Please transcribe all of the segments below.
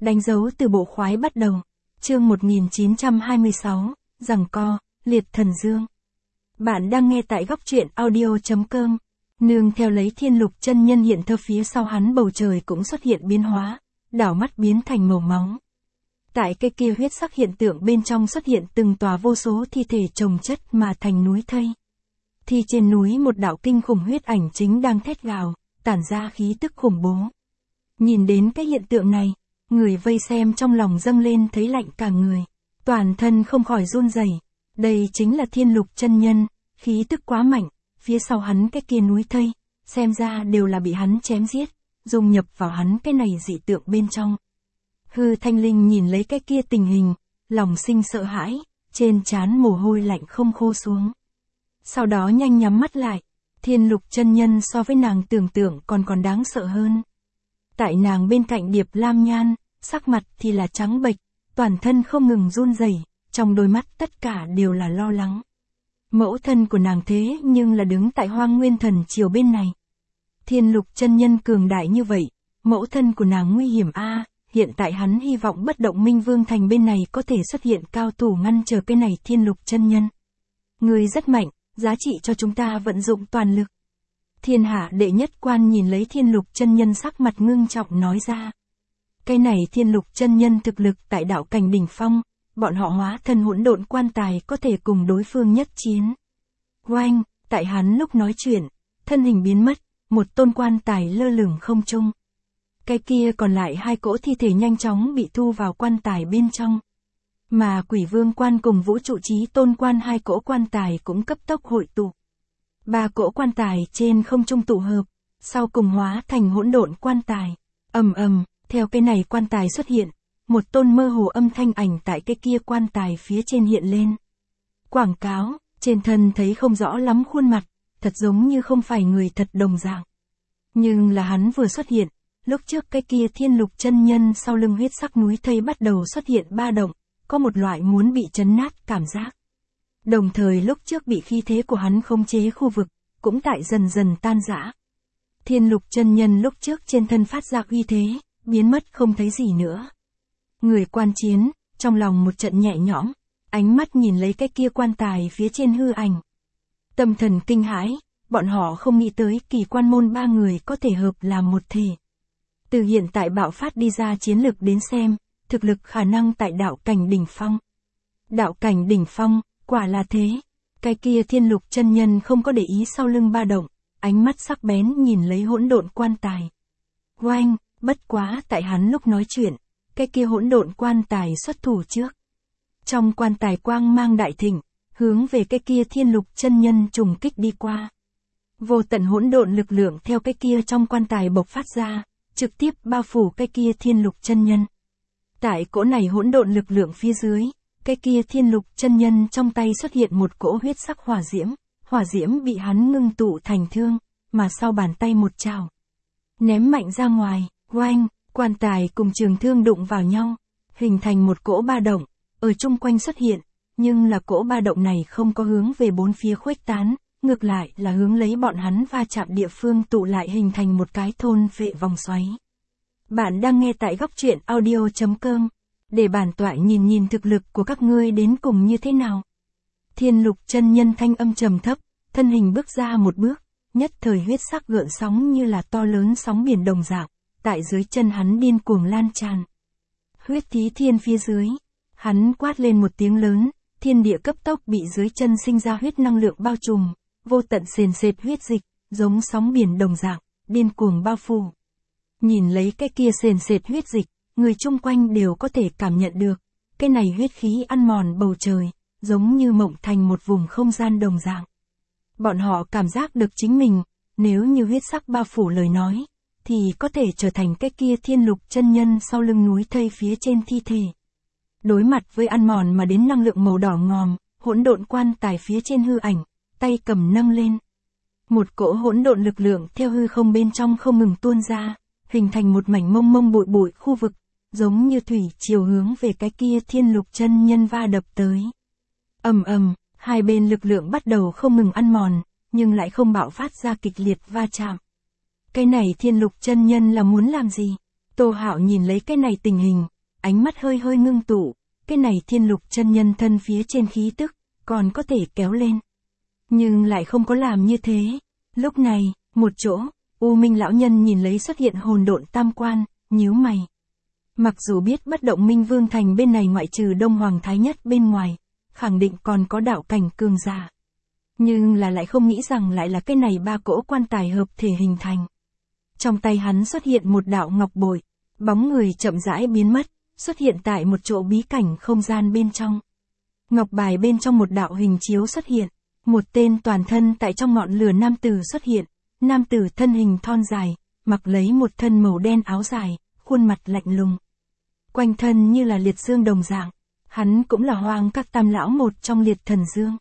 Đánh dấu từ bộ khoái bắt đầu. Chương 1926, giằng co, liệt thần dương. Bạn đang nghe tại góc truyện audio.com. Nương theo lấy Thiên Lục chân nhân hiện thơ phía sau hắn, bầu trời cũng xuất hiện biến hóa, đảo mắt biến thành màu máu. Tại cây kia huyết sắc hiện tượng bên trong xuất hiện từng tòa vô số thi thể chồng chất mà thành núi thây. Thì trên núi một đạo kinh khủng huyết ảnh chính đang thét gào, tản ra khí tức khủng bố. Nhìn đến cái hiện tượng này, người vây xem trong lòng dâng lên thấy lạnh cả người, toàn thân không khỏi run rẩy. Đây chính là Thiên Lục chân nhân, khí tức quá mạnh, phía sau hắn cái kia núi thây, xem ra đều là bị hắn chém giết, dung nhập vào hắn cái này dị tượng bên trong. Hư Thanh Linh nhìn lấy cái kia tình hình, lòng sinh sợ hãi, trên trán mồ hôi lạnh không khô xuống. Sau đó nhanh nhắm mắt lại, Thiên Lục chân nhân so với nàng tưởng tượng còn đáng sợ hơn. Tại nàng bên cạnh Điệp Lam Nhan, sắc mặt thì là trắng bệch, toàn thân không ngừng run rẩy, trong đôi mắt tất cả đều là lo lắng. Mẫu thân của nàng thế nhưng là đứng tại Hoang Nguyên Thần Triều bên này. Thiên Lục chân nhân cường đại như vậy, mẫu thân của nàng nguy hiểm a. Hiện tại hắn hy vọng Bất Động Minh Vương Thành bên này có thể xuất hiện cao thủ ngăn trở cái này Thiên Lục chân nhân. Người rất mạnh, giá trị cho chúng ta vận dụng toàn lực. Thiên hạ đệ nhất quan nhìn lấy Thiên Lục chân nhân sắc mặt ngưng trọng nói ra. Cái này Thiên Lục chân nhân thực lực tại đạo cảnh đỉnh phong, bọn họ hóa thân hỗn độn quan tài có thể cùng đối phương nhất chiến. Oanh, tại hắn lúc nói chuyện, thân hình biến mất, một tôn quan tài lơ lửng không trung. Cái kia còn lại hai cỗ thi thể nhanh chóng bị thu vào quan tài bên trong. Mà Quỷ Vương quan cùng Vũ Trụ Chí Tôn quan hai cỗ quan tài cũng cấp tốc hội tụ. Ba cỗ quan tài trên không trung tụ hợp, sau cùng hóa thành hỗn độn quan tài. Ầm ầm, theo cái này quan tài xuất hiện, một tôn mơ hồ âm thanh ảnh tại cái kia quan tài phía trên hiện lên. Quảng cáo, trên thân thấy không rõ lắm khuôn mặt, thật giống như không phải người thật đồng dạng. Nhưng là hắn vừa xuất hiện, lúc trước cái kia Thiên Lục chân nhân sau lưng huyết sắc núi thây bắt đầu xuất hiện ba động, có một loại muốn bị chấn nát cảm giác. Đồng thời lúc trước bị khí thế của hắn khống chế khu vực, cũng tại dần dần tan rã. Thiên Lục chân nhân lúc trước trên thân phát ra uy thế, biến mất không thấy gì nữa. Người quan chiến, trong lòng một trận nhẹ nhõm, ánh mắt nhìn lấy cái kia quan tài phía trên hư ảnh. Tâm thần kinh hãi, bọn họ không nghĩ tới Kỳ Quan môn ba người có thể hợp làm một thể. Từ hiện tại bạo phát đi ra chiến lực đến xem, thực lực khả năng tại đạo cảnh đỉnh phong. Đạo cảnh đỉnh phong, quả là thế. Cái kia Thiên Lục chân nhân không có để ý sau lưng ba động, ánh mắt sắc bén nhìn lấy hỗn độn quan tài. Oanh, bất quá tại hắn lúc nói chuyện, cái kia hỗn độn quan tài xuất thủ trước. Trong quan tài quang mang đại thịnh, hướng về cái kia Thiên Lục chân nhân trùng kích đi qua. Vô tận hỗn độn lực lượng theo cái kia trong quan tài bộc phát ra, trực tiếp bao phủ cái kia Thiên Lục chân nhân. Tại cỗ này hỗn độn lực lượng phía dưới, cái kia Thiên Lục chân nhân trong tay xuất hiện một cỗ huyết sắc hỏa diễm bị hắn ngưng tụ thành thương, mà sau bàn tay một trào, ném mạnh ra ngoài. Oanh, quan tài cùng trường thương đụng vào nhau, hình thành một cỗ ba động, ở chung quanh xuất hiện, nhưng là cỗ ba động này không có hướng về bốn phía khuếch tán, ngược lại là hướng lấy bọn hắn va chạm địa phương tụ lại hình thành một cái thôn vệ vòng xoáy. Bạn đang nghe tại góc truyện audio.com, để bản tọa nhìn thực lực của các ngươi đến cùng như thế nào. Thiên Lục chân nhân thanh âm trầm thấp, thân hình bước ra một bước, nhất thời huyết sắc gợn sóng như là to lớn sóng biển đồng dạng, tại dưới chân hắn điên cuồng lan tràn. Huyết thí thiên phía dưới, hắn quát lên một tiếng lớn, thiên địa cấp tốc bị dưới chân sinh ra huyết năng lượng bao trùm, vô tận sền sệt huyết dịch, giống sóng biển đồng dạng, điên cuồng bao phủ. Nhìn lấy cái kia sền sệt huyết dịch, người chung quanh đều có thể cảm nhận được, cái này huyết khí ăn mòn bầu trời, giống như mộng thành một vùng không gian đồng dạng. Bọn họ cảm giác được chính mình, nếu như huyết sắc bao phủ lời nói, thì có thể trở thành cái kia Thiên Lục chân nhân sau lưng núi thây phía trên thi thể. Đối mặt với ăn mòn mà đến năng lượng màu đỏ ngòm, hỗn độn quan tài phía trên hư ảnh, tay cầm nâng lên. Một cỗ hỗn độn lực lượng theo hư không bên trong không ngừng tuôn ra, hình thành một mảnh mông mông bụi bụi khu vực, giống như thủy chiều hướng về cái kia Thiên Lục chân nhân va đập tới. Ầm ầm, hai bên lực lượng bắt đầu không ngừng ăn mòn, nhưng lại không bạo phát ra kịch liệt va chạm. Cái này Thiên Lục chân nhân là muốn làm gì? Tô Hạo nhìn lấy cái này tình hình, ánh mắt hơi hơi ngưng tụ, cái này Thiên Lục chân nhân thân phía trên khí tức, còn có thể kéo lên. Nhưng lại không có làm như thế. Lúc này, một chỗ, U Minh lão nhân nhìn lấy xuất hiện hồn độn tam quan, nhíu mày. Mặc dù biết bất động Minh Vương Thành bên này ngoại trừ Đông Hoàng Thái Nhất bên ngoài, khẳng định còn có đạo cảnh cường giả. Nhưng là lại không nghĩ rằng lại là cái này ba cỗ quan tài hợp thể hình thành. Trong tay hắn xuất hiện một đạo ngọc bội, bóng người chậm rãi biến mất, xuất hiện tại một chỗ bí cảnh không gian bên trong. Ngọc bài bên trong một đạo hình chiếu xuất hiện, một tên toàn thân tại trong ngọn lửa nam tử xuất hiện, nam tử thân hình thon dài, mặc lấy một thân màu đen áo dài, khuôn mặt lạnh lùng. Quanh thân như là liệt dương đồng dạng, hắn cũng là Hoang Các Tam lão một trong liệt thần dương.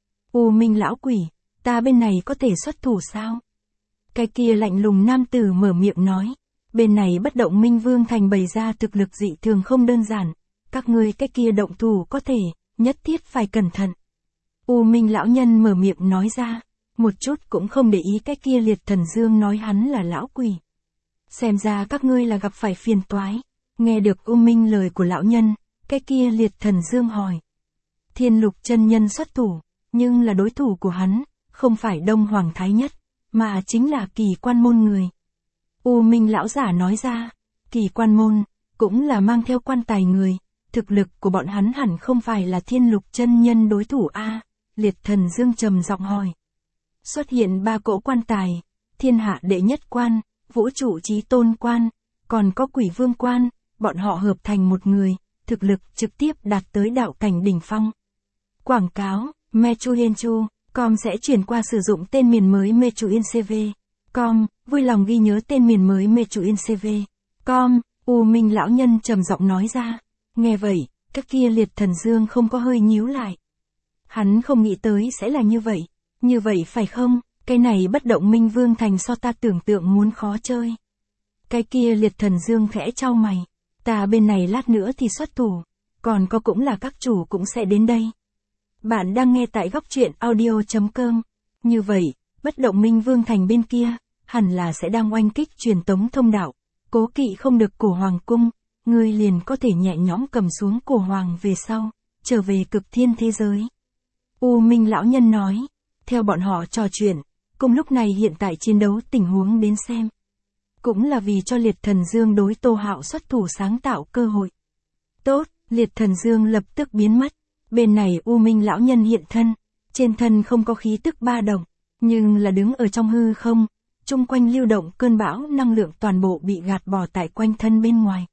U Minh lão quỷ, ta bên này có thể xuất thủ sao? Cái kia lạnh lùng nam tử mở miệng nói, bên này bất động Minh Vương Thành bày ra thực lực dị thường không đơn giản, các ngươi cái kia động thủ có thể, nhất thiết phải cẩn thận. U Minh lão nhân mở miệng nói ra, một chút cũng không để ý cái kia liệt thần dương nói hắn là lão quỷ. Xem ra các ngươi là gặp phải phiền toái. Nghe được U Minh lời của lão nhân, cái kia liệt thần dương hỏi. Thiên Lục chân nhân xuất thủ, nhưng là đối thủ của hắn, không phải Đông Hoàng Thái Nhất, mà chính là Kỳ Quan môn người. U Minh lão giả nói ra, Kỳ Quan môn, cũng là mang theo quan tài người, thực lực của bọn hắn hẳn không phải là Thiên Lục chân nhân đối thủ a. Liệt thần dương trầm giọng hỏi. Xuất hiện ba cỗ quan tài, thiên hạ đệ nhất quan, vũ trụ chí tôn quan, còn có quỷ vương quan, bọn họ hợp thành một người, thực lực trực tiếp đạt tới đạo cảnh đỉnh phong. Quảng cáo, Mechuyenchu.com sẽ chuyển qua sử dụng tên miền mới Mechuyencv.com, vui lòng ghi nhớ tên miền mới Mechuyencv.com, U Minh lão nhân trầm giọng nói ra. Nghe vậy, các kia liệt thần dương không có hơi nhíu lại. Hắn không nghĩ tới sẽ là như vậy phải không, cái này bất động Minh Vương Thành so ta tưởng tượng muốn khó chơi. Cái kia liệt thần dương khẽ chau mày, ta bên này lát nữa thì xuất thủ, còn có cũng là các chủ cũng sẽ đến đây. Bạn đang nghe tại góc truyện audio.com, như vậy, bất động Minh Vương Thành bên kia, hẳn là sẽ đang oanh kích truyền tống thông đạo, cố kỵ không được cổ hoàng cung, ngươi liền có thể nhẹ nhõm cầm xuống cổ hoàng về sau, trở về cực thiên thế giới. U Minh lão nhân nói, theo bọn họ trò chuyện, cùng lúc này hiện tại chiến đấu tình huống đến xem. Cũng là vì cho liệt thần dương đối Tô Hạo xuất thủ sáng tạo cơ hội. Tốt, liệt thần dương lập tức biến mất, bên này U Minh lão nhân hiện thân, trên thân không có khí tức ba động, nhưng là đứng ở trong hư không, chung quanh lưu động cơn bão năng lượng toàn bộ bị gạt bỏ tại quanh thân bên ngoài.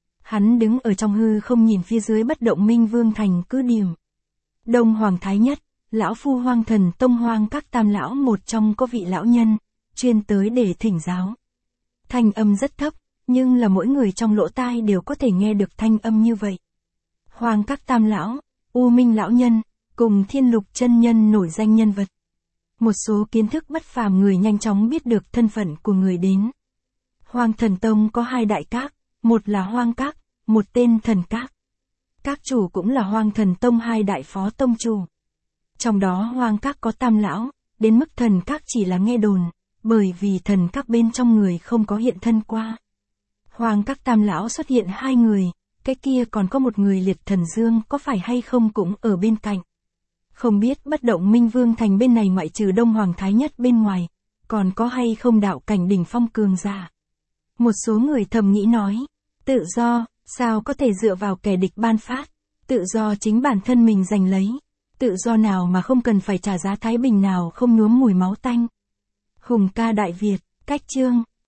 Hắn đứng ở trong hư không nhìn phía dưới bất động Minh Vương Thành cứ điểm. Đông Hoàng Thái Nhất, lão phu Hoang Thần Tông Hoang Các Tam lão một trong có vị lão nhân, chuyên tới để thỉnh giáo. Thanh âm rất thấp, nhưng là mỗi người trong lỗ tai đều có thể nghe được thanh âm như vậy. Hoang Các Tam lão, U Minh lão nhân, cùng Thiên Lục chân nhân nổi danh nhân vật. Một số kiến thức bất phàm người nhanh chóng biết được thân phận của người đến. Hoang Thần Tông có hai đại các, một là Hoang Các, một tên Thần Các. Các chủ cũng là Hoang Thần Tông hai đại phó tông chủ. Trong đó Hoang Các có Tam lão, đến mức Thần Các chỉ là nghe đồn, bởi vì Thần Các bên trong người không có hiện thân qua. Hoang Các Tam lão xuất hiện hai người, cái kia còn có một người liệt thần dương có phải hay không cũng ở bên cạnh. Không biết bất động Minh Vương Thành bên này ngoại trừ Đông Hoàng Thái Nhất bên ngoài, còn có hay không đạo cảnh đỉnh phong cường giả. Một số người thầm nghĩ nói, tự do, sao có thể dựa vào kẻ địch ban phát, tự do chính bản thân mình giành lấy, tự do nào mà không cần phải trả giá thái bình nào không nhuốm mùi máu tanh. Hùng ca Đại Việt, cách chương.